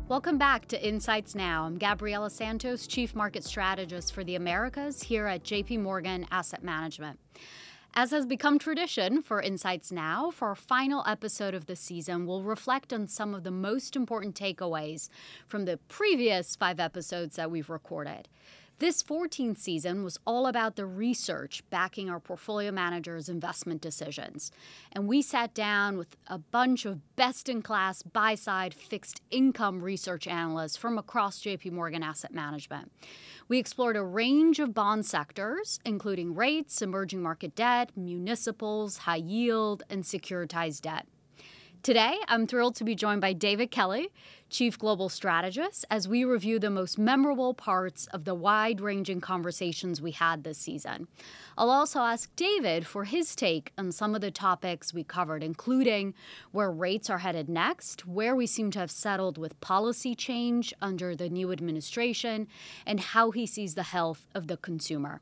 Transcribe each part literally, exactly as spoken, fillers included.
Welcome back to Insights Now. I'm Gabriela Santos, Chief Market Strategist for the Americas here at J P Morgan Asset Management. As has become tradition for Insights Now, for our final episode of the season, we'll reflect on some of the most important takeaways from the previous five episodes that we've recorded. This fourteenth season was all about the research backing our portfolio managers' investment decisions. And we sat down with a bunch of best-in-class buy-side fixed income research analysts from across J P Morgan Asset Management. We explored a range of bond sectors, including rates, emerging market debt, municipals, high yield, and securitized debt. Today, I'm thrilled to be joined by David Kelly, Chief Global Strategist, as we review the most memorable parts of the wide-ranging conversations we had this season. I'll also ask David for his take on some of the topics we covered, including where rates are headed next, where we seem to have settled with policy change under the new administration, and how he sees the health of the consumer.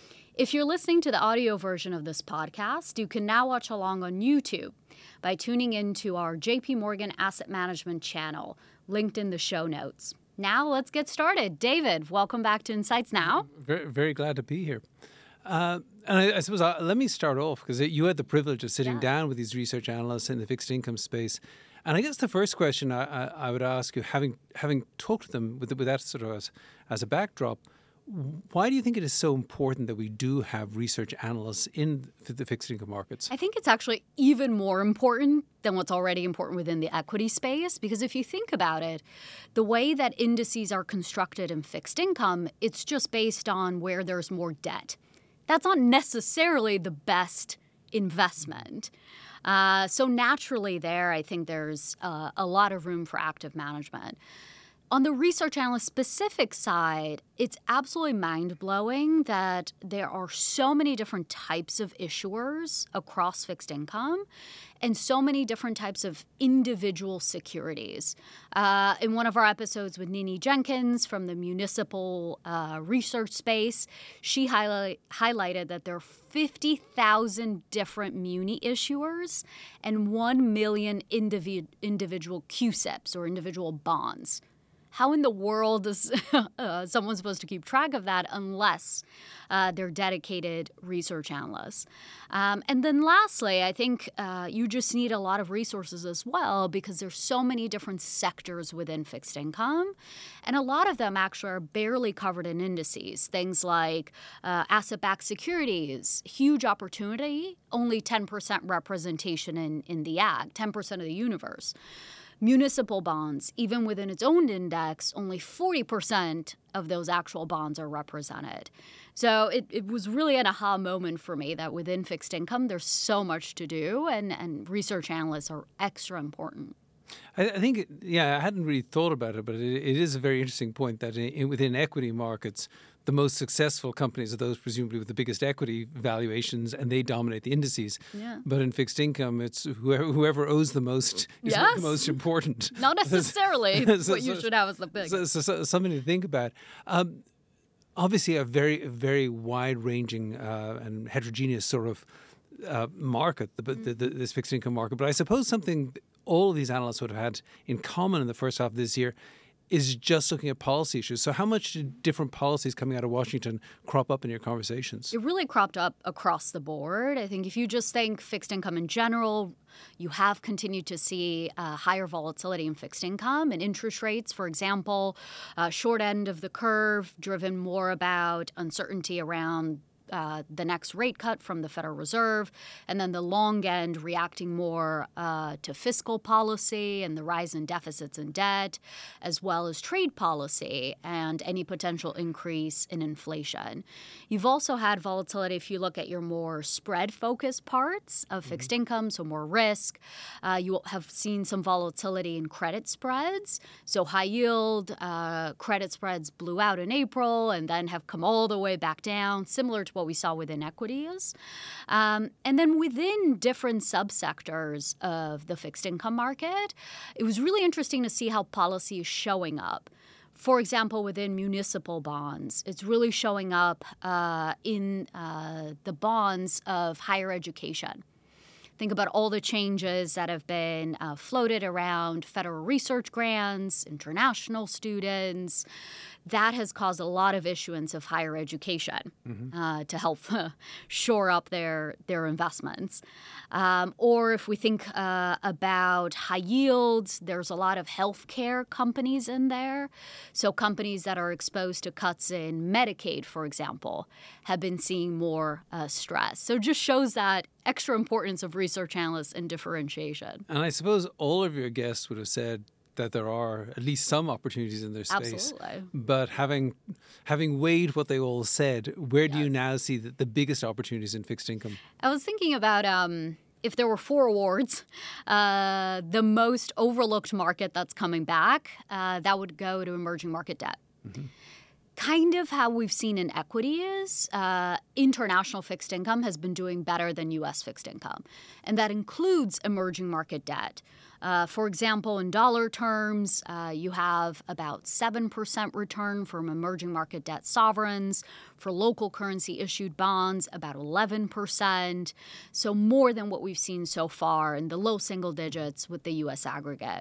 If you're listening to the audio version of this podcast, you can now watch along on YouTube by tuning into our J P Morgan Asset Management channel, linked in the show notes. Now let's get started. David, welcome back to Insights Now. Very, very glad to be here. Uh, and I, I suppose uh, let me start off, because you had the privilege of sitting yeah. down with these research analysts in the fixed income space. And I guess the first question I, I, I would ask you, having having talked to them with, with that sort of as, as a backdrop, why do you think it is so important that we do have research analysts in the fixed income markets? I think it's actually even more important than what's already important within the equity space, because if you think about it, the way that indices are constructed in fixed income, it's just based on where there's more debt. That's not necessarily the best investment. Uh, so naturally there, I think there's uh, a lot of room for active management. On the research analyst specific side, it's absolutely mind-blowing that there are so many different types of issuers across fixed income and so many different types of individual securities. Uh, in one of our episodes with Nini Jenkins from the municipal uh, research space, she highlight, highlighted that there are fifty thousand different muni issuers and one million individ- individual Q S I Ps or individual bonds. How in the world is uh, someone supposed to keep track of that unless uh, they're dedicated research analysts? Um, and then lastly, I think uh, you just need a lot of resources as well, because there's so many different sectors within fixed income. And a lot of them actually are barely covered in indices. Things like uh, asset-backed securities, huge opportunity, only ten percent representation in, in the ag, ten percent of the universe. Municipal bonds, even within its own index, only forty percent of those actual bonds are represented. So it, it was really an aha moment for me that within fixed income, there's so much to do, and, and research analysts are extra important. I, I think, yeah, I hadn't really thought about it, but it, it is a very interesting point that in, within equity markets, the most successful companies are those presumably with the biggest equity valuations, and they dominate the indices. Yeah. But in fixed income, it's whoever, whoever owes the most is yes. the most important. Not necessarily so, what you so, should have as the biggest. So, so, so something to think about. Um, obviously, a very, very wide-ranging uh, and heterogeneous sort of uh, market, the, the, the, this fixed income market. But I suppose something all of these analysts would have had in common in the first half of this year is just looking at policy issues. So how much did different policies coming out of Washington crop up in your conversations? It really cropped up across the board. I think if you just think fixed income in general, you have continued to see uh, higher volatility in fixed income and interest rates. For example, uh, short end of the curve driven more about uncertainty around Uh, the next rate cut from the Federal Reserve, and then the long end reacting more uh, to fiscal policy and the rise in deficits and debt, as well as trade policy and any potential increase in inflation. You've also had volatility if you look at your more spread-focused parts of fixed mm-hmm. income, so more risk. Uh, you have seen some volatility in credit spreads. So high yield uh, credit spreads blew out in April and then have come all the way back down, similar to what we saw within equities. Um, and then within different subsectors of the fixed income market, it was really interesting to see how policy is showing up. For example, within municipal bonds, it's really showing up uh, in uh, the bonds of higher education. Think about all the changes that have been uh, floated around federal research grants, international students. That has caused a lot of issuance of higher education mm-hmm. uh, to help shore up their, their investments. Um, or if we think uh, about high yields, there's a lot of healthcare companies in there. So companies that are exposed to cuts in Medicaid, for example, have been seeing more uh, stress. So it just shows that extra importance of research analysts and differentiation. And I suppose all of your guests would have said that there are at least some opportunities in their space. Absolutely. But having having weighed what they all said, where yes. do you now see the, the biggest opportunities in fixed income? I was thinking about um, if there were four awards, uh, the most overlooked market that's coming back, uh, that would go to emerging market debt. Mm-hmm. Kind of how we've seen in equity is uh, international fixed income has been doing better than U S fixed income. And that includes emerging market debt. Uh, for example, in dollar terms, uh, you have about seven percent return from emerging market debt sovereigns. For local currency issued bonds, about eleven percent. So more than what we've seen so far in the low single digits with the U S aggregate.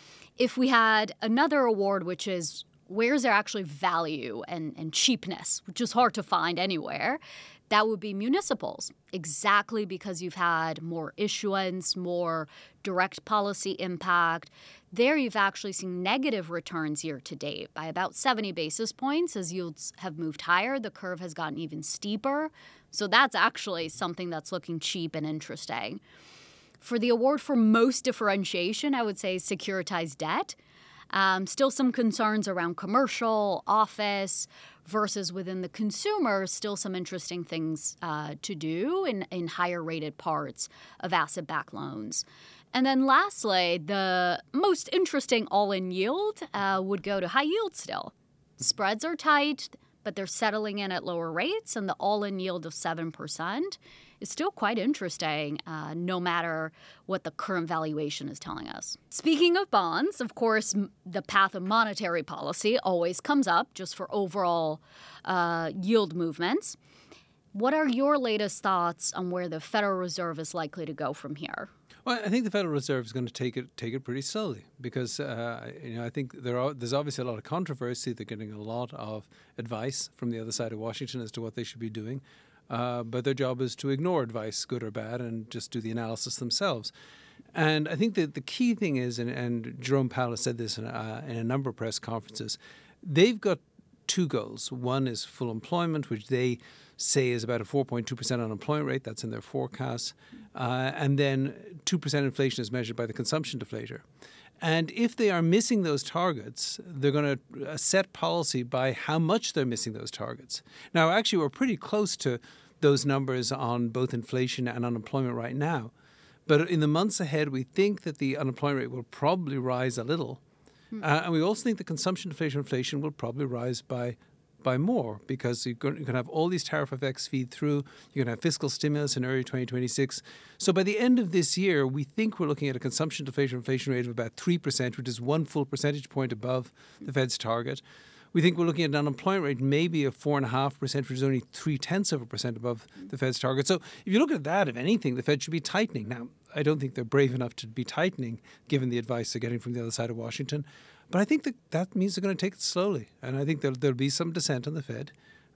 If we had another award, which is where's there actually value and, and cheapness, which is hard to find anywhere, that would be municipals, exactly because you've had more issuance, more direct policy impact. There you've actually seen negative returns year to date by about seventy basis points. As yields have moved higher, the curve has gotten even steeper. So that's actually something that's looking cheap and interesting. For the award for most differentiation, I would say securitized debt. Um, still some concerns around commercial, office, versus within the consumer, still some interesting things uh, to do in, in higher rated parts of asset-backed loans. And then lastly, the most interesting all-in yield uh, would go to high yield still. Spreads are tight, but they're settling in at lower rates, and the all-in yield of seven percent is still quite interesting, uh, no matter what the current valuation is telling us. Speaking of bonds, of course, m- the path of monetary policy always comes up just for overall uh, yield movements. What are your latest thoughts on where the Federal Reserve is likely to go from here? Well, I think the Federal Reserve is going to take it take it pretty slowly because uh, you know I think there are there's obviously a lot of controversy. They're getting a lot of advice from the other side of Washington as to what they should be doing. Uh, but their job is to ignore advice, good or bad, and just do the analysis themselves. And I think that the key thing is, and, and Jerome Powell has said this in a, in a number of press conferences, they've got two goals. One is full employment, which they say is about a four point two percent unemployment rate. That's in their forecasts. Uh, and then two percent inflation is measured by the consumption deflator. And if they are missing those targets, they're going to set policy by how much they're missing those targets. Now, actually, we're pretty close to those numbers on both inflation and unemployment right now. But in the months ahead, we think that the unemployment rate will probably rise a little. Hmm. Uh, and we also think the consumption deflation inflation will probably rise by by more because you're going, you're going to have all these tariff effects feed through. You're going to have fiscal stimulus in early twenty twenty-six. So by the end of this year, we think we're looking at a consumption deflation inflation rate of about three percent, which is one full percentage point above the Fed's target. We think we're looking at an unemployment rate maybe of four point five percent, which is only three-tenths of a percent above the Fed's target. So if you look at that, if anything, the Fed should be tightening. Now, I don't think they're brave enough to be tightening, given the advice they're getting from the other side of Washington. But I think that that means they're going to take it slowly. And I think there'll, there'll be some dissent on the Fed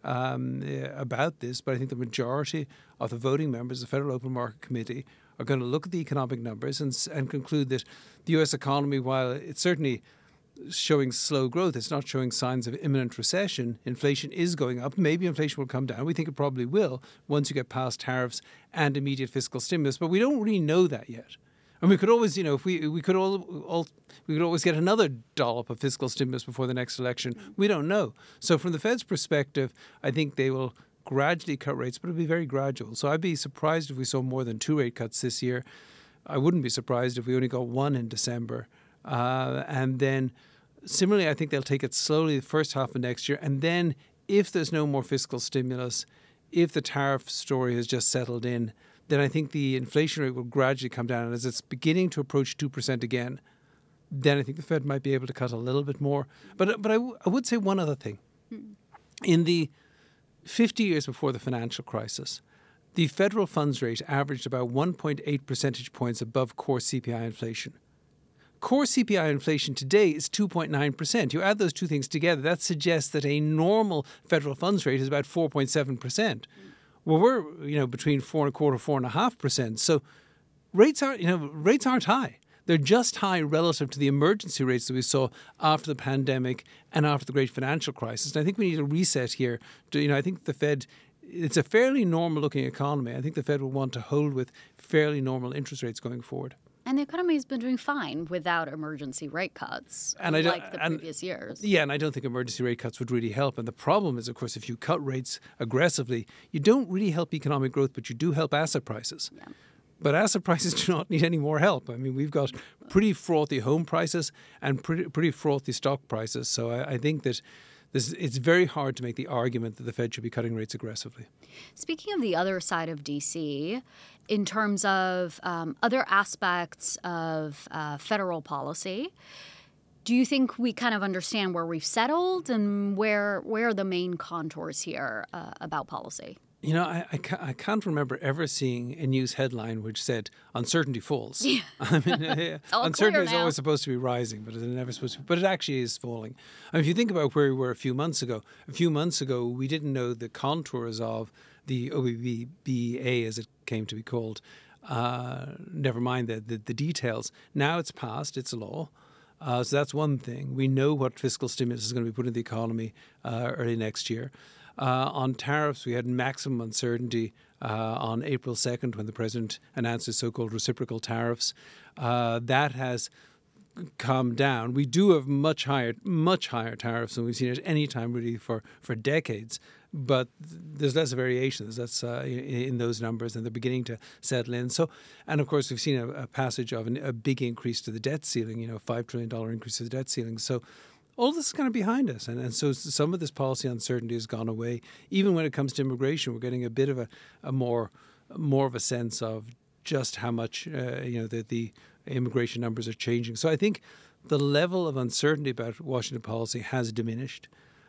um, about this. But I think the majority of the voting members of the Federal Open Market Committee are going to look at the economic numbers and, and conclude that the U S economy, while it's certainly showing slow growth, it's not showing signs of imminent recession. Inflation is going up. Maybe inflation will come down. We think it probably will once you get past tariffs and immediate fiscal stimulus. But we don't really know that yet. And we could always, you know, if we we could all, all we could always get another dollop of fiscal stimulus before the next election. We don't know. So from the Fed's perspective, I think they will gradually cut rates, but it'll be very gradual. So I'd be surprised if we saw more than two rate cuts this year. I wouldn't be surprised if we only got one in December. Uh, and then similarly, I think they'll take it slowly the first half of next year. And then if there's no more fiscal stimulus, if the tariff story has just settled in, then I think the inflation rate will gradually come down. And as it's beginning to approach two percent again, then I think the Fed might be able to cut a little bit more. But but I, w- I would say one other thing. In the fifty years before the financial crisis, the federal funds rate averaged about one point eight percentage points above core C P I inflation. Core C P I inflation today is two point nine percent. You add those two things together, that suggests that a normal federal funds rate is about four point seven percent. Well, we're, you know, between four and a quarter, four and a half percent. So rates aren't, you know, rates aren't high. They're just high relative to the emergency rates that we saw after the pandemic and after the great financial crisis. And I think we need a reset here. To, you know, I think the Fed, it's a fairly normal looking economy. I think the Fed will want to hold with fairly normal interest rates going forward. And the economy has been doing fine without emergency rate cuts, and I like the and, previous years. Yeah, and I don't think emergency rate cuts would really help. And the problem is, of course, if you cut rates aggressively, you don't really help economic growth, but you do help asset prices. Yeah. But asset prices do not need any more help. I mean, we've got pretty frothy home prices and pretty, pretty frothy stock prices. So I, I think that this, it's very hard to make the argument that the Fed should be cutting rates aggressively. Speaking of the other side of D C, in terms of um, other aspects of uh, federal policy, do you think we kind of understand where we've settled and where where are the main contours here uh, about policy? You know, I, I, ca- I can't remember ever seeing a news headline which said uncertainty falls. Yeah. I mean, uh, uncertainty is always supposed to be rising, but it's never supposed to. But it actually is falling. I mean, if you think about where we were a few months ago, a few months ago we didn't know the contours of the O B B A, as it came to be called. Uh, never mind the, the the details. Now it's passed; it's a law. Uh, so that's one thing. We know what fiscal stimulus is going to be put in the economy uh, early next year. Uh, on tariffs, we had maximum uncertainty uh, on April second when the president announced his so-called reciprocal tariffs. Uh, that has calmed down. We do have much higher, much higher tariffs than we've seen at any time really for, for decades. But there's less variation. There's less uh, in, in those numbers, and they're beginning to settle in. So, and of course, we've seen a, a passage of an, a big increase to the debt ceiling. You know, five trillion dollar increase to the debt ceiling. So, all this is kind of behind us, and, and so some of this policy uncertainty has gone away. Even when it comes to immigration, we're getting a bit of a, a more more of a sense of just how much uh, you know the, the immigration numbers are changing. So I think the level of uncertainty about Washington policy has diminished.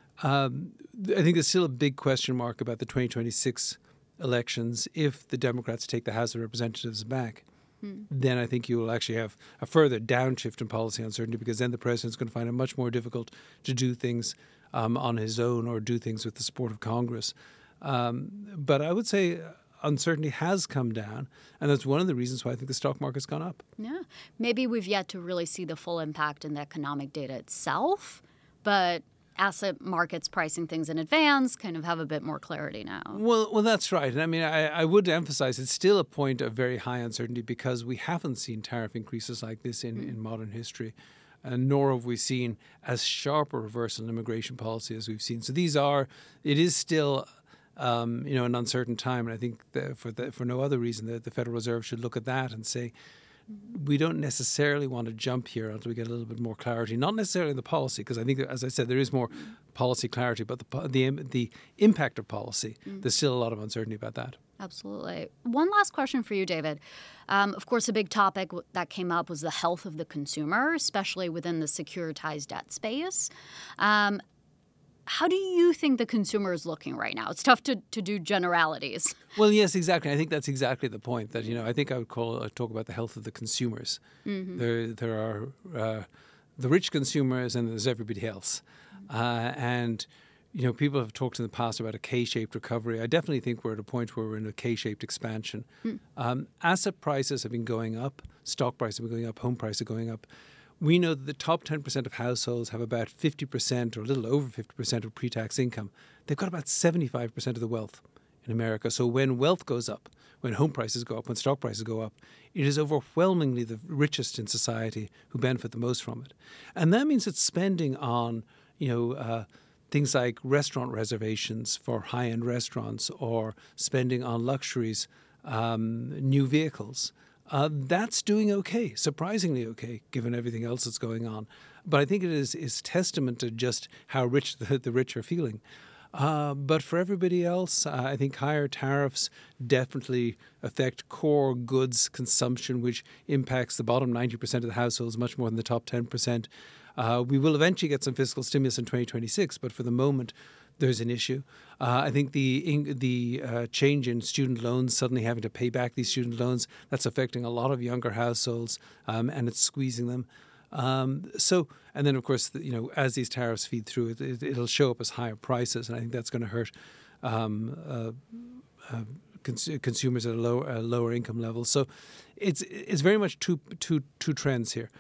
Um, I think there's still a big question mark about the twenty twenty-six elections. If the Democrats take the House of Representatives back, hmm. then I think you will actually have a further downshift in policy uncertainty, because then the president's going to find it much more difficult to do things um, on his own or do things with the support of Congress. Um, but I would say uncertainty has come down, and that's one of the reasons why I think the stock market's gone up. Yeah. Maybe we've yet to really see the full impact in the economic data itself, but asset markets pricing things in advance kind of have a bit more clarity now. Well, well, that's right. And I mean, I, I would emphasize it's still a point of very high uncertainty, because we haven't seen tariff increases like this in, mm. in modern history, and nor have we seen as sharp a reversal in immigration policy as we've seen. So these are, it is still, um, you know, an uncertain time. And I think that for the, for no other reason that the Federal Reserve should look at that and say, we don't necessarily want to jump here until we get a little bit more clarity. Not necessarily the policy, because I think, as I said, there is more policy clarity, but the the, the impact of policy, mm. there's still a lot of uncertainty about that. Absolutely. One last question for you, David. Um, of course, a big topic that came up was the health of the consumer, especially within the securitized debt space. Um, How do you think the consumer is looking right now? It's tough to, to do generalities. Well, yes, exactly. I think that's exactly the point. That, you know, I think I would call uh, talk about the health of the consumers. Mm-hmm. There, there are uh, the rich consumers, and there's everybody else. Uh, and you know, people have talked in the past about a K-shaped recovery. I definitely think we're at a point where we're in a K-shaped expansion. Mm. Um, asset prices have been going up. Stock prices have been going up. Home prices are going up. We know that the top ten percent of households have about fifty percent or a little over fifty percent of pre-tax income. They've got about seventy-five percent of the wealth in America. So when wealth goes up, when home prices go up, when stock prices go up, it is overwhelmingly the richest in society who benefit the most from it. And that means that spending on, you know, uh, things like restaurant reservations for high-end restaurants, or spending on luxuries, um, new vehicles, Uh, that's doing okay, surprisingly okay, given everything else that's going on. But I think it is, is testament to just how rich the, the rich are feeling. Uh, but for everybody else, uh, I think higher tariffs definitely affect core goods consumption, which impacts the bottom ninety percent of the households much more than the top ten percent. Uh, we will eventually get some fiscal stimulus in twenty twenty-six, but for the moment, there's an issue. Uh, I think the in, the uh, change in student loans, suddenly having to pay back these student loans, that's affecting a lot of younger households, um, and it's squeezing them. Um, so, and then of course, the, you know, as these tariffs feed through, it, it, it'll show up as higher prices, and I think that's going to hurt um, uh, uh, cons- consumers at a lower, uh, lower income level. So, it's it's very much two two two trends here.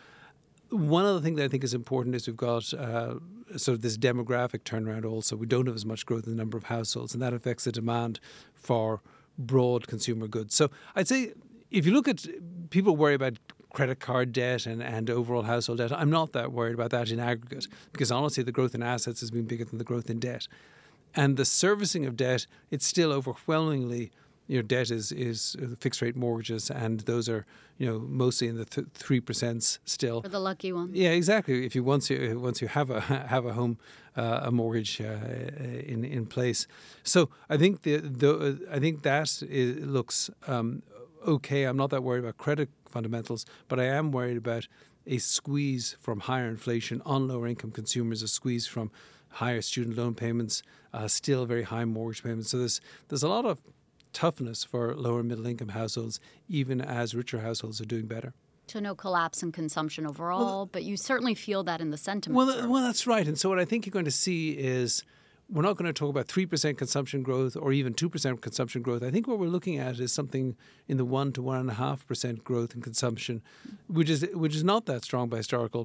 One other thing that I think is important is we've got uh, sort of this demographic turnaround also. We don't have as much growth in the number of households, and that affects the demand for broad consumer goods. So I'd say if you look at people worry about credit card debt and, and overall household debt, I'm not that worried about that in aggregate, because honestly the growth in assets has been bigger than the growth in debt. And the servicing of debt, it's still overwhelmingly, you know, debt is is fixed rate mortgages, and those are, you know, mostly in the th- three percent still. For the lucky ones. Yeah, exactly. If you once you once you have a have a home, uh, a mortgage uh, in in place, so I think the, the I think that is, looks um, okay. I'm not that worried about credit fundamentals, but I am worried about a squeeze from higher inflation on lower income consumers, a squeeze from higher student loan payments, uh, still very high mortgage payments. So there's there's a lot of toughness for lower middle income households, even as richer households are doing better. So no collapse in consumption overall, well, but you certainly feel that in the sentiment. Well, well, that's right. And so what I think you're going to see is we're not going to talk about three percent consumption growth or even two percent consumption growth. I think what we're looking at is something in the one to one point five percent growth in consumption, which is which is not that strong by historical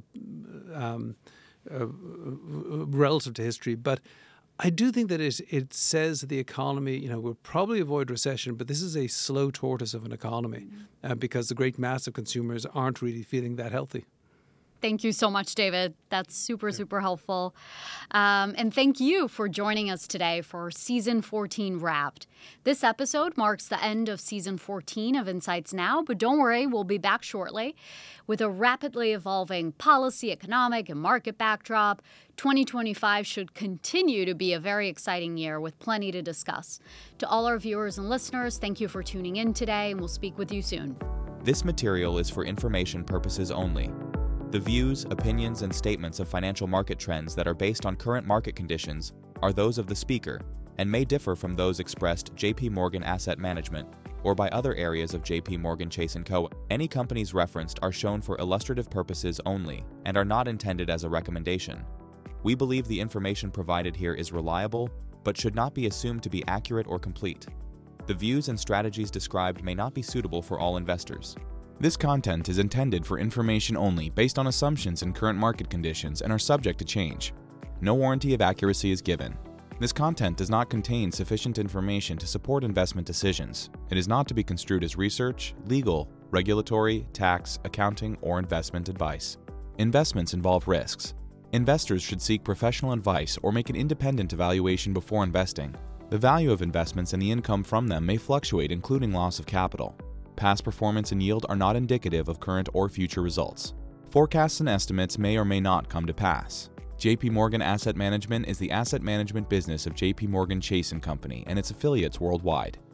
um, uh, relative to history. But I do think that it it says that the economy, you know, will probably avoid recession, but this is a slow tortoise of an economy mm-hmm. uh, because the great mass of consumers aren't really feeling that healthy. Thank you so much, David. That's super, super helpful. Um, and thank you for joining us today for Season fourteen Wrapped. This episode marks the end of Season fourteen of Insights Now, but don't worry, we'll be back shortly. With a rapidly evolving policy, economic, and market backdrop, twenty twenty-five should continue to be a very exciting year with plenty to discuss. To all our viewers and listeners, thank you for tuning in today, and we'll speak with you soon. This material is for information purposes only. The views, opinions, and statements of financial market trends that are based on current market conditions are those of the speaker and may differ from those expressed J P Morgan Asset Management or by other areas of J P Morgan Chase and Co. Any companies referenced are shown for illustrative purposes only and are not intended as a recommendation. We believe the information provided here is reliable, but should not be assumed to be accurate or complete. The views and strategies described may not be suitable for all investors. This content is intended for information only based on assumptions and current market conditions and are subject to change. No warranty of accuracy is given. This content does not contain sufficient information to support investment decisions. It is not to be construed as research, legal, regulatory, tax, accounting, or investment advice. Investments involve risks. Investors should seek professional advice or make an independent evaluation before investing. The value of investments and the income from them may fluctuate, including loss of capital. Past performance and yield are not indicative of current or future results. Forecasts and estimates may or may not come to pass. J P Morgan Asset Management is the asset management business of J P Morgan Chase and Company and its affiliates worldwide.